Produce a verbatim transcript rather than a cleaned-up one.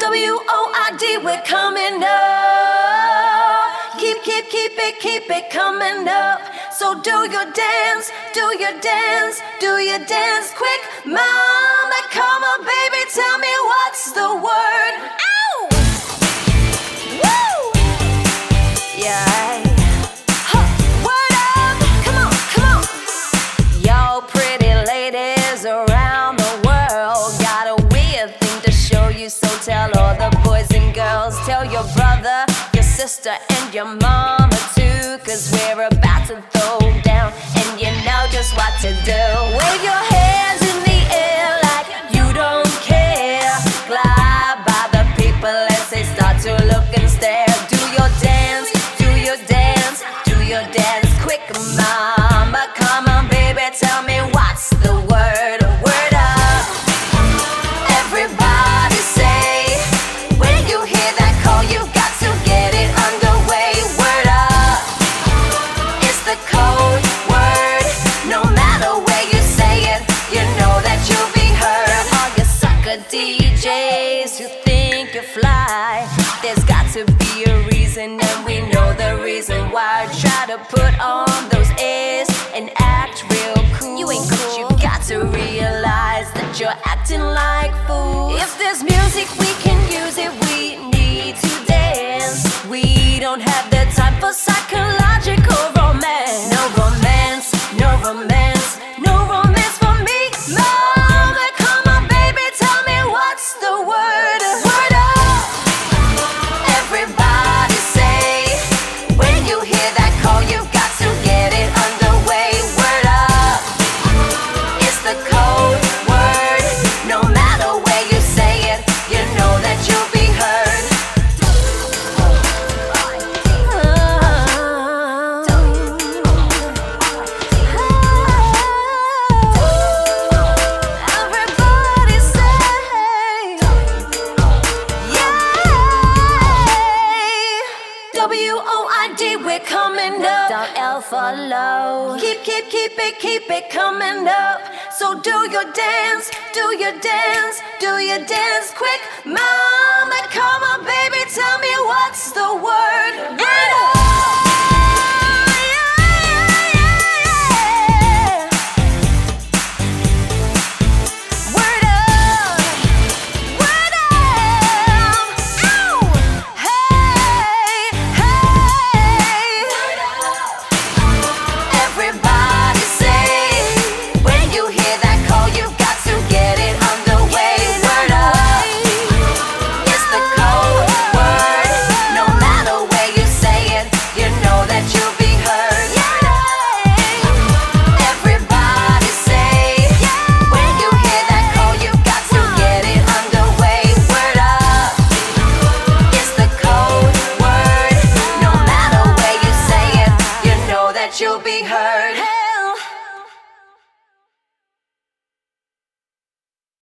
W O I D, we're coming up. Keep, keep, keep it, keep it coming up. So do your dance, do your dance, do your dance quick. Mama, come on, baby, tell me what's the word. Ow! Woo! Yeah. Huh. Word up. Come on, come on. Y'all pretty ladies around the world got a weird thing to show you, so tell all the boys and girls. Tell your brother, your sister, and your mama too, 'cause we're about to throw down, and you know just what to do. Wave your hands in the air like you don't care. Glide by the people as they start to look and stare. Do your dance, do your dance, do your dance quick, mama. Come on, baby, tell me what's the word. Word up. Everybody say, when you hear that call, you got to get it underway. Word up. It's the code word. No matter where you say it, you know that you'll be heard. All you sucker D Js who think you fly, there's got to be a reason, and we know the reason why. Try to put on those airs and act real cool. You ain't cool. You got to realize that you're acting like fools. If there's music, we can use it. We need to dance. We don't have the time for psychological romance. No romance, no romance, no romance for me. Mama, come on, baby, tell me what's the word. Word up. Everybody say, when you hear that call, you've got to get it underway. Word up. It's the code word. No matter where you say it, you know that you'll be heard. Everybody say, yeah. W O I D, we're coming up. Down L for low. Keep, keep, keep it, keep it coming up. So do your dance, do your dance, do your dance quick. Mama, come on, baby, tell me what's the word. Word up. Word up. Word up. Ow. Hey, hey. Everybody say, when you hear that call, you've got to get it underway. Word up. It's the code word. No matter where you say it, you know that you'll be heard. Everybody say, when you hear that call, you've got to get it underway. Word up. It's the code word. No matter where you say it, you know that you'll be heard.